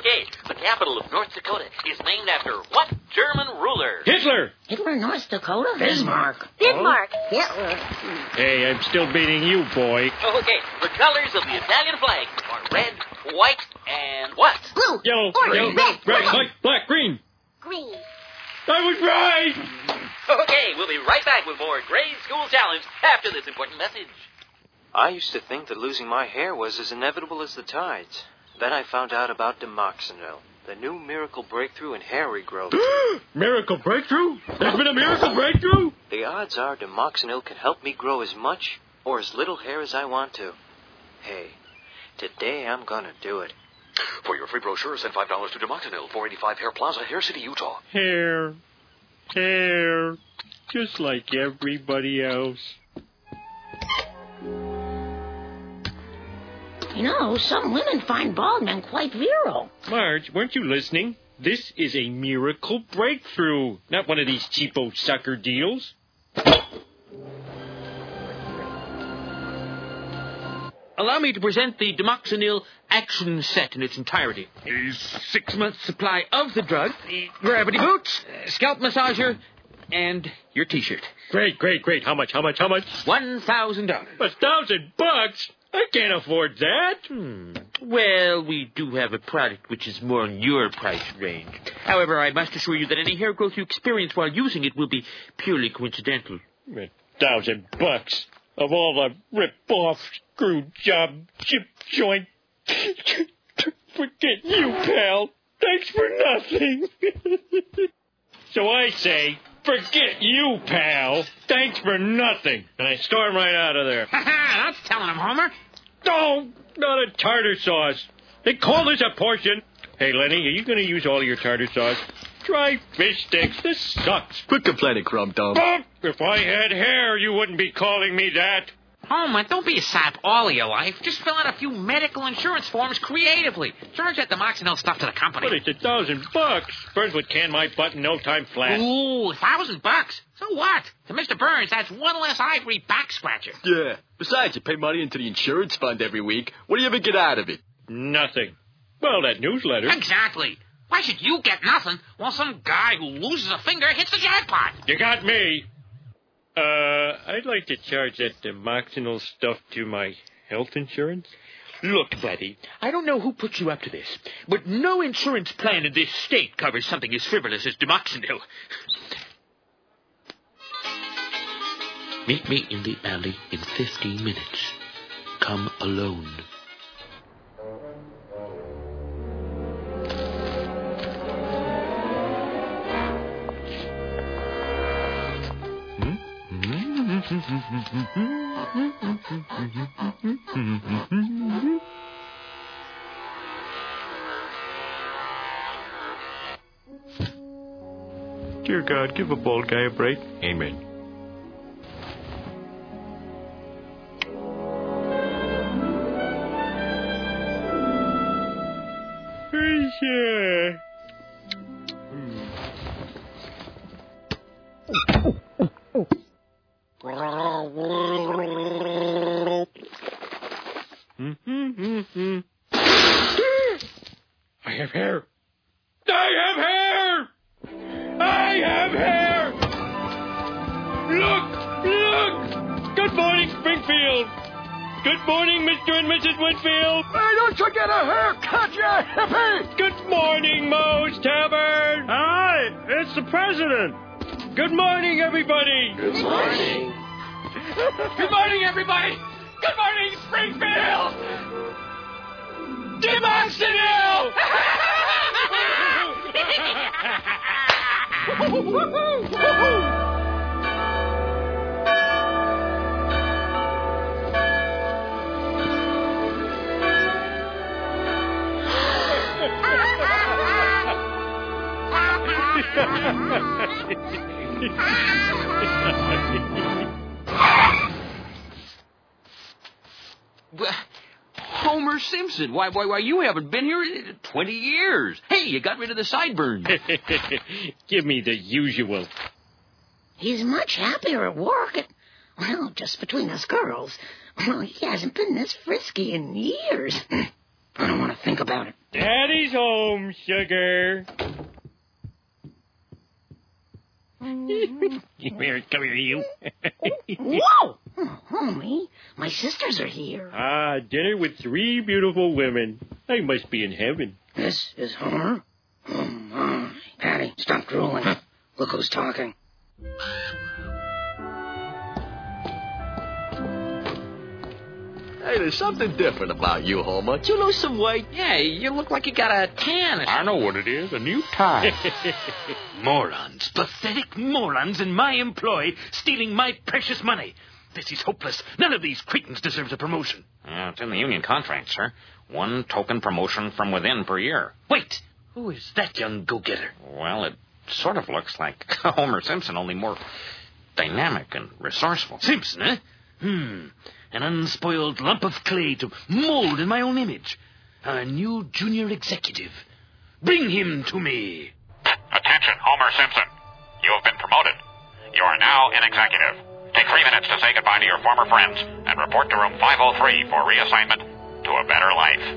Okay, the capital of North Dakota is named after what German ruler? Hitler! Hitler, North Dakota? Bismarck. Bismarck. Hitler. Hey, I'm still beating you, boy. Okay, the colors of the Italian flag are red, white, and what? Blue. Yellow, Orange. yellow, Red. white, black, green. Green. I was right! Okay, we'll be right back with more Grade School Challenge after this important message. I used to think that losing my hair was as inevitable as the tides. Then I found out about Demoxenil, the new miracle breakthrough in hair regrowth. Miracle breakthrough? There's been a miracle breakthrough? The odds are Demoxenil can help me grow as much or as little hair as I want to. Hey, today I'm gonna do it. For your free brochure, send $5 to Demoxenil, 485 Hair Plaza, Hair City, Utah. Hair. Just like everybody else. You know, some women find bald men quite virile. Marge, weren't you listening? This is a miracle breakthrough, not one of these cheapo sucker deals. Allow me to present the Demoxenil action set in its entirety. A 6-month supply of the drug, the gravity boots, scalp massager, and your T-shirt. Great. How much? $1,000. $1,000? I can't afford that. Well, we do have a product which is more in your price range. However, I must assure you that any hair growth you experience while using it will be purely coincidental. $1,000 of all the rip-off, screw job, chip joint. Forget you, pal. Thanks for nothing. So I say, forget you, pal. Thanks for nothing. And I storm right out of there. Ha-ha, that's telling him, Homer. No, not a tartar sauce. They call this a portion. Hey, Lenny, are you going to use all of your tartar sauce? Try fish sticks. This sucks. Quit complaining, Crumb Dum. Oh, if I had hair, you wouldn't be calling me that. Homer, don't be a sap all of your life. Just fill out a few medical insurance forms creatively. Charge that Demoxenil stuff to the company. But it's $1,000. Burns would can my butt in no time flat. Ooh, $1,000? So what? To Mr. Burns, that's one less ivory back scratcher. Yeah. Besides, you pay money into the insurance fund every week. What do you ever get out of it? Nothing. Well, that newsletter. Exactly. Why should you get nothing while some guy who loses a finger hits the jackpot? You got me. I'd like to charge that Demoxenil stuff to my health insurance. Look, buddy, I don't know who put you up to this, but no insurance plan in this state covers something as frivolous as Demoxenil. Meet me in the alley in 15 minutes. Come alone. Dear God, give a bald guy a break. Amen. I have hair. Look! Good morning, Springfield. Good morning, Mr. and Mrs. Whitfield. Hey, don't you get a haircut, you hippie! Good morning, Moe's Tavern. Hi, it's the president. Good morning, everybody. Good morning. Good morning, everybody! Good morning, Springfield! Demoxenil! Homer Simpson, why, you haven't been here in 20 years. Hey, you got rid of the sideburns. Give me the usual. He's much happier at work. Well, just between us girls. Well, he hasn't been this frisky in years. I don't want to think about it. Daddy's home, sugar. Come here, you. Whoa! Oh, homie, my sisters are here. Ah, dinner with 3 beautiful women. I must be in heaven. This is Homer? Oh, my. Patty, stop drooling. Look who's talking. Hey, there's something different about you, Homer. Do you lose some weight? Yeah, you look like you got a tan. I know what it is, a new tie. Morons, pathetic morons in my employ, stealing my precious money. This is hopeless. None of these cretins deserves a promotion. It's in the union contract, sir. 1 token promotion from within per year. Wait, who is that young go-getter? Well, it sort of looks like Homer Simpson, only more dynamic and resourceful. Simpson, eh? An unspoiled lump of clay to mold in my own image. A new junior executive. Bring him to me. Attention, Homer Simpson. You have been promoted. You are now an executive. Take 3 minutes to say goodbye to your former friends and report to room 503 for reassignment to a better life.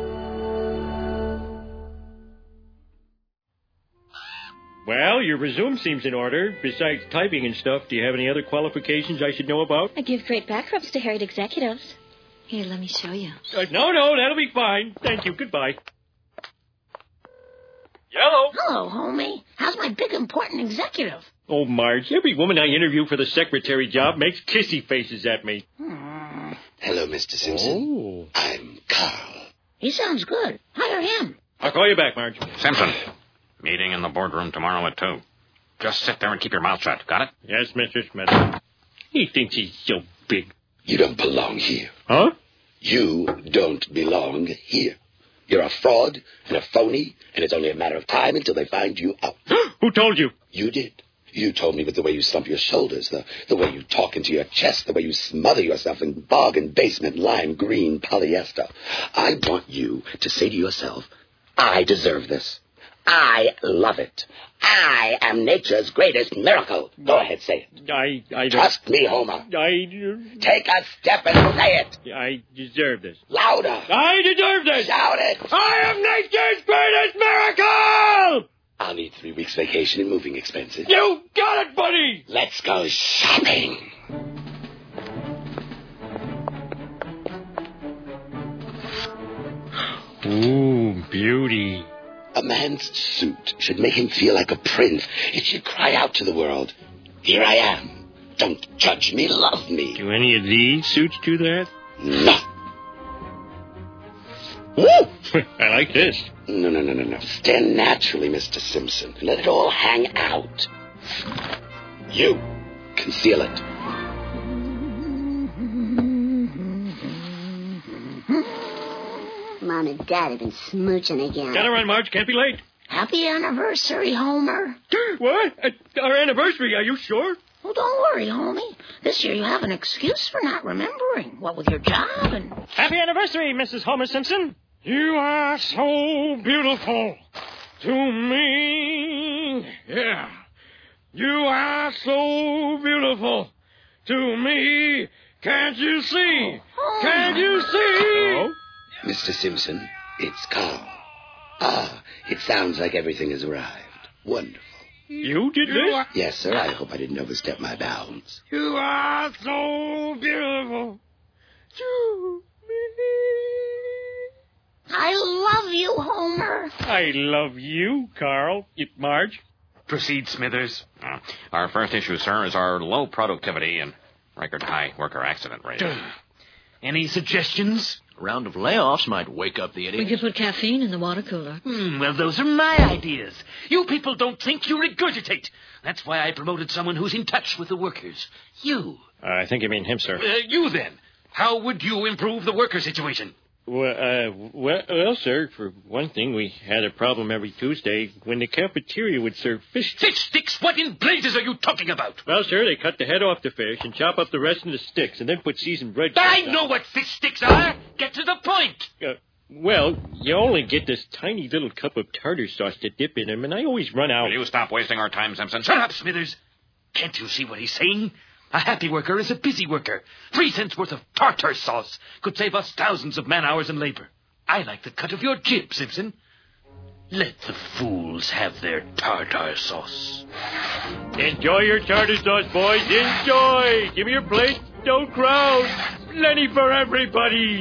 Well, your resume seems in order. Besides typing and stuff, do you have any other qualifications I should know about? I give great back rubs to harried executives. Here, let me show you. No, that'll be fine. Thank you. Goodbye. Yellow. Hello, homie. How's my big, important executive? Oh, Marge, every woman I interview for the secretary job makes kissy faces at me. Hello, Mr. Simpson. Oh. I'm Carl. He sounds good. Hire him. I'll call you back, Marge. Simpson, meeting in the boardroom tomorrow at 2. Just sit there and keep your mouth shut. Got it? Yes, Mr. Smith. He thinks he's so big. You don't belong here. Huh? You don't belong here. You're a fraud and a phony, and it's only a matter of time until they find you out. Who told you? You did. You told me with the way you slump your shoulders, the way you talk into your chest, the way you smother yourself in bargain basement lime green polyester. I want you to say to yourself, I deserve this. I love it. I am nature's greatest miracle. Go ahead, say it. I Trust me, Homer. Take a step and say it. I deserve this. Louder. I deserve this. Shout it. I am nature's greatest miracle! I'll need 3 weeks vacation and moving expenses. You got it, buddy! Let's go shopping. Ooh, beauty. A man's suit should make him feel like a prince. It should cry out to the world, here I am. Don't judge me, love me. Do any of these suits do that? No. Woo! I like this. No. Stand naturally, Mr. Simpson. Let it all hang out. You, conceal it. Mom and Dad have been smooching again. Gotta run, Marge. Can't be late. Happy anniversary, Homer. What? Our anniversary, are you sure? Well, don't worry, homie. This year you have an excuse for not remembering. What with your job and... Happy anniversary, Mrs. Homer Simpson. You are so beautiful to me. Yeah. You are so beautiful to me. Can't you see? Oh. Can't you see? Oh? Mr. Simpson, it's Carl. It sounds like everything has arrived. Wonderful. You did this? Yes, sir. I hope I didn't overstep my bounds. You are so beautiful to me. I love you, Homer. I love you, Carl. Marge? Proceed, Smithers. Our first issue, sir, is our low productivity and record high worker accident rate. Any suggestions? A round of layoffs might wake up the idiots. We could put caffeine in the water cooler. Well, those are my ideas. You people don't think, you regurgitate. That's why I promoted someone who's in touch with the workers. You. I think you mean him, sir. You then. How would you improve the worker situation? Well, sir, for one thing, we had a problem every Tuesday when the cafeteria would serve fish. Fish sticks? What in blazes are you talking about? Well, sir, they cut the head off the fish and chop up the rest into sticks and then put seasoned bread. I know what fish sticks are. Get to the point. Well, you only get this tiny little cup of tartar sauce to dip in them, and I always run out. Will you stop wasting our time, Simpson? Shut up, Smithers. Can't you see what he's saying? A happy worker is a busy worker. 3 cents worth of tartar sauce could save us thousands of man-hours in labor. I like the cut of your jib, Simpson. Let the fools have their tartar sauce. Enjoy your tartar sauce, boys. Enjoy. Give me your plate. Don't crowd. Plenty for everybody.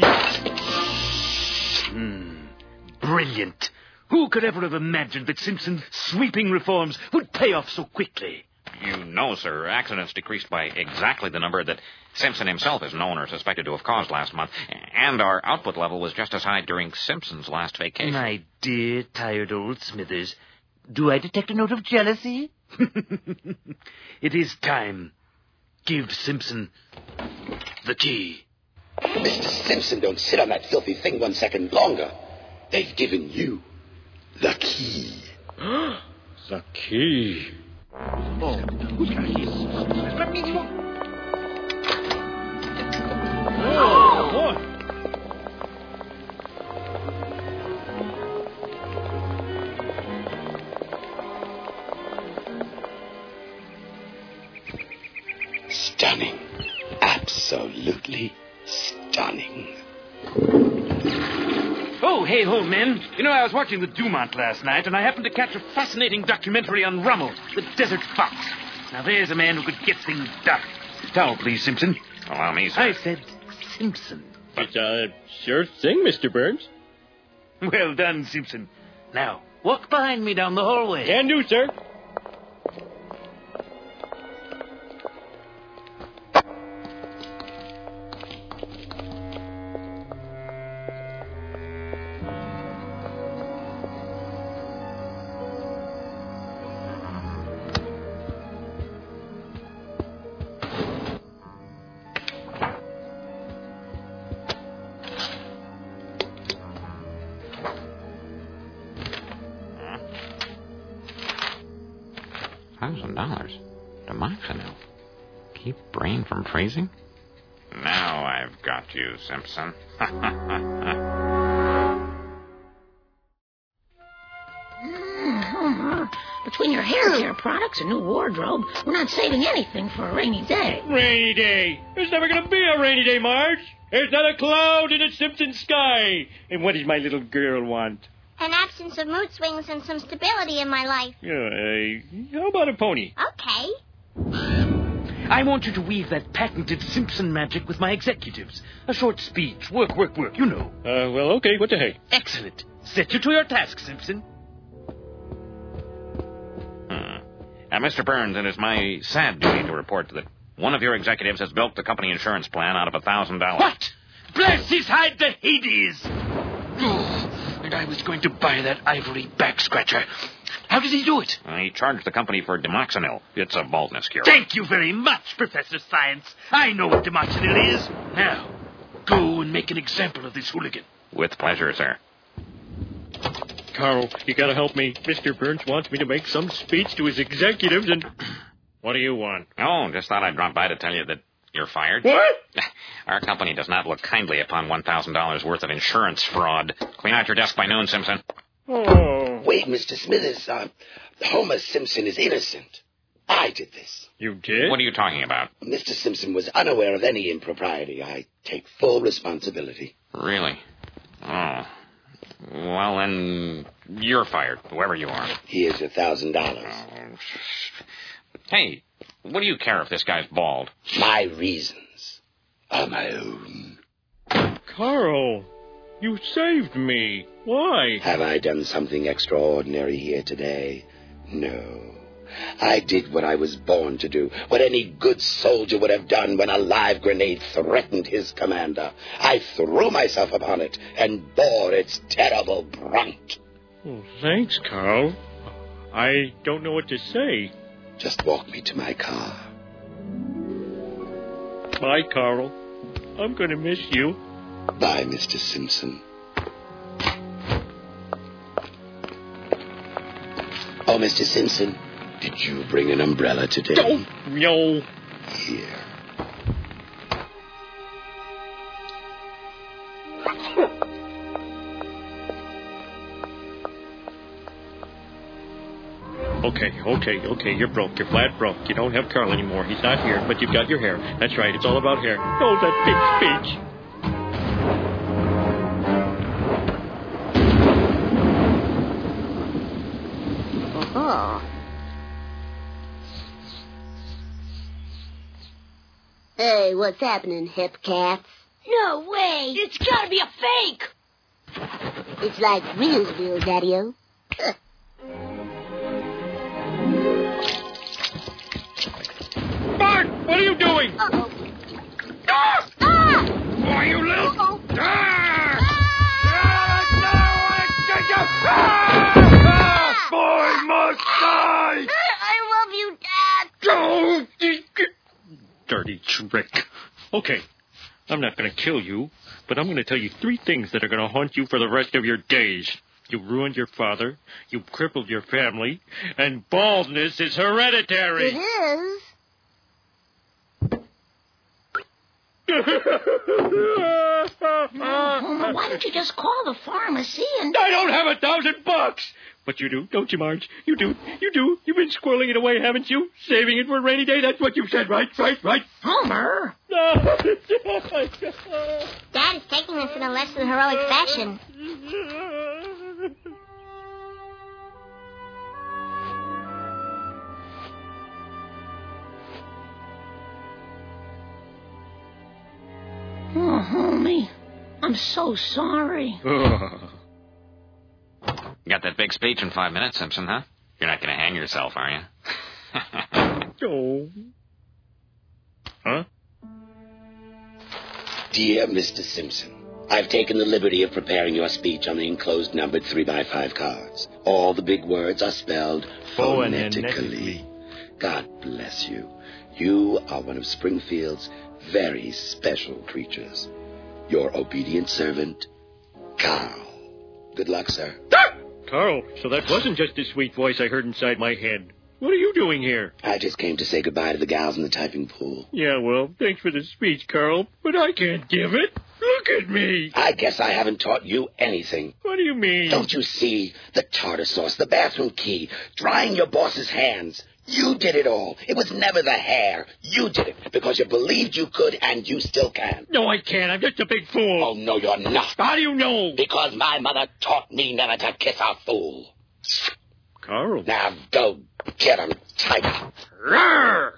Brilliant. Who could ever have imagined that Simpson's sweeping reforms would pay off so quickly? You know, sir, accidents decreased by exactly the number that Simpson himself is known or suspected to have caused last month, and our output level was just as high during Simpson's last vacation. My dear, tired old Smithers, do I detect a note of jealousy? It is time. Give Simpson the key. Mr. Simpson, don't sit on that filthy thing 1 second longer. They've given you the key. The key. Oh, who's got keys? Let me look. Oh, boy. Stunning. Absolutely stunning. Oh, hey ho, men. You know, I was watching the Dumont last night, and I happened to catch a fascinating documentary on Rummel, the desert fox. Now, there's a man who could get things done. Towel, please, Simpson. Allow me, sir. I said Simpson. It's a sure thing, Mr. Burns. Well done, Simpson. Now, walk behind me down the hallway. Can do, sir. $1,000. Demoxenil. Keep brain from freezing? Now I've got you, Simpson. Between your hair care products and new wardrobe, we're not saving anything for a rainy day. Rainy day. There's never going to be a rainy day, Marge. There's not a cloud in a Simpson sky. And what does my little girl want? An absence of mood swings and some stability in my life. How about a pony? Okay. I want you to weave that patented Simpson magic with my executives. A short speech. Work, you know. Well, okay. What the heck? Excellent. Set you to your task, Simpson. Mr. Burns, it is my sad duty to report that one of your executives has bilked the company insurance plan out of $1,000. What? Bless his hide to Hades! And I was going to buy that ivory back scratcher. How did he do it? He charged the company for Demoxenil. It's a baldness cure. Thank you very much, Professor Science. I know what Demoxenil is. Now, go and make an example of this hooligan. With pleasure, sir. Carl, you gotta help me. Mr. Burns wants me to make some speech to his executives, and... What do you want? Oh, just thought I'd drop by to tell you that you're fired. What? Our company does not look kindly upon $1,000 worth of insurance fraud. Clean out your desk by noon, Simpson. Oh. Wait, Mr. Smithers. Homer Simpson is innocent. I did this. You did? What are you talking about? Mr. Simpson was unaware of any impropriety. I take full responsibility. Really? Oh. Well, then, you're fired, whoever you are. Here's $1,000. Oh. Hey, what do you care if this guy's bald? My reasons are my own. Carl, you saved me. Why? Have I done something extraordinary here today? No. I did what I was born to do, what any good soldier would have done when a live grenade threatened his commander. I threw myself upon it and bore its terrible brunt. Well, thanks, Carl. I don't know what to say. Just walk me to my car. Bye, Carl. I'm going to miss you. Bye, Mr. Simpson. Oh, Mr. Simpson, did you bring an umbrella today? No. Here. Okay. You're broke. You're flat broke. You don't have Carl anymore. He's not here, but you've got your hair. That's right. It's all about hair. Oh, that big speech. Hey, what's happening, hip cats? No way. It's gotta be a fake. It's like Reelsville, Daddy-O. Bart, what are you doing? Uh-oh. Ah! Ah! Why, you little... Uh-oh. Ah! Boy must die! I love you, Dad. Go! Dirty trick. Okay, I'm not going to kill you, but I'm going to tell you 3 things that are going to haunt you for the rest of your days. You ruined your father, you crippled your family, and baldness is hereditary. It is. Homer, why don't you just call the pharmacy and... I don't have $1,000. But you do, don't you, Marge? You do. You've been squirreling it away, haven't you? Saving it for a rainy day. That's what you said, right? Homer? Dad is taking this in a less than heroic fashion. Oh, homie, I'm so sorry. Got that big speech in 5 minutes, Simpson, huh? You're not going to hang yourself, are you? Oh. Huh? Dear Mr. Simpson, I've taken the liberty of preparing your speech on the enclosed numbered 3x5 cards. All the big words are spelled phonetically. God bless you. You are one of Springfield's very special creatures. Your obedient servant, Carl. Good luck, sir. Carl, so that wasn't just a sweet voice I heard inside my head. What are you doing here? I just came to say goodbye to the gals in the typing pool. Yeah, well, thanks for the speech, Carl, but I can't give it. Look at me. I guess I haven't taught you anything. What do you mean? Don't you see? The tartar sauce, the bathroom key, drying your boss's hands. You did it all. It was never the hair. You did it because you believed you could and you still can. No, I can't. I'm just a big fool. Oh, no, you're not. How do you know? Because my mother taught me never to kiss a fool. Carl. Now go get him, Tiger. Rawr!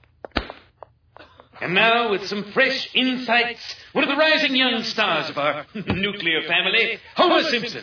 And now, with some fresh insights, one of the rising young stars of our nuclear family, Homer Simpson.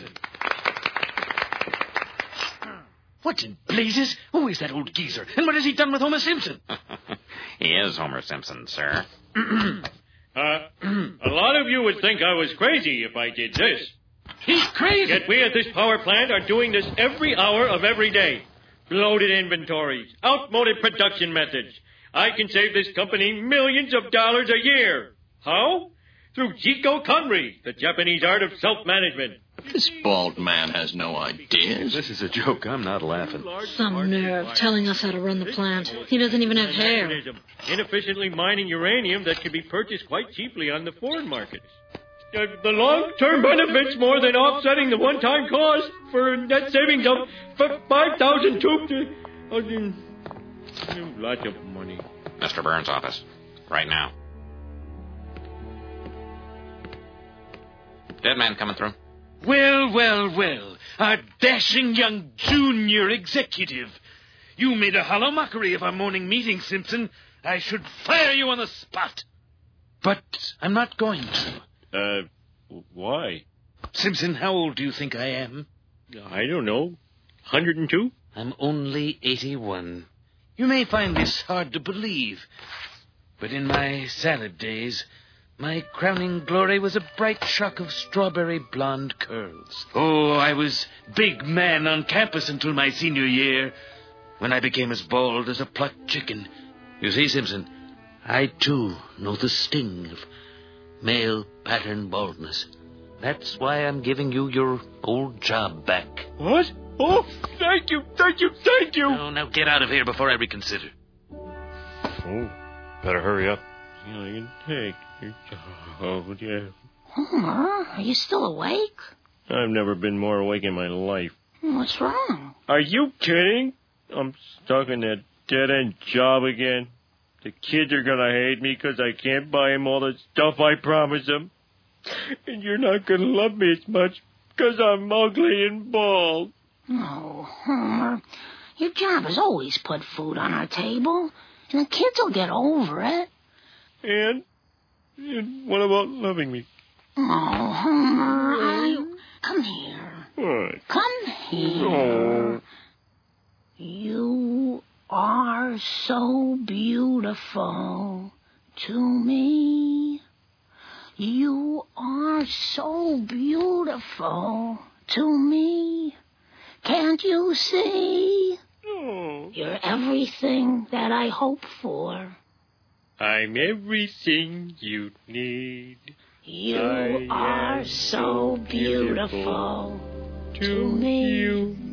What in blazes? Who is that old geezer? And what has he done with Homer Simpson? He is Homer Simpson, sir. A lot of you would think I was crazy if I did this. He's crazy. Yet we at this power plant are doing this every hour of every day. Bloated inventories, outmoded production methods. I can save this company millions of dollars a year. How? Through Jiko Kunri, the Japanese art of self-management. This bald man has no ideas. This is a joke. I'm not laughing. Some nerve telling us how to run the plant. He doesn't even have hair. Inefficiently mining uranium that can be purchased quite cheaply on the foreign markets. The long-term benefits more than offsetting the one-time cost for net savings of 5,000 troops. Lots of money. Mr. Burns' office. Right now. Dead man coming through. Well. Our dashing young junior executive. You made a hollow mockery of our morning meeting, Simpson. I should fire you on the spot. But I'm not going to. Why? Simpson, how old do you think I am? I don't know. 102? I'm only 81. You may find this hard to believe, but in my salad days, my crowning glory was a bright shock of strawberry blonde curls. Oh, I was big man on campus until my senior year, when I became as bald as a plucked chicken. You see, Simpson, I, too, know the sting of male pattern baldness. That's why I'm giving you your old job back. What? Oh, thank you. Oh, now get out of here before I reconsider. Oh, better hurry up. I can take your job, yeah. Homer, are you still awake? I've never been more awake in my life. What's wrong? Are you kidding? I'm stuck in that dead-end job again. The kids are gonna hate me because I can't buy them all the stuff I promised them. And you're not gonna love me as much because I'm ugly and bald. No, Homer. Your job has always put food on our table, and the kids will get over it. And what about loving me? Oh, Homer, come here. What? Come here. Oh. You are so beautiful to me. You are so beautiful to me. Can't you see? Oh. You're everything that I hope for. I'm everything you need. You are so beautiful to me. You.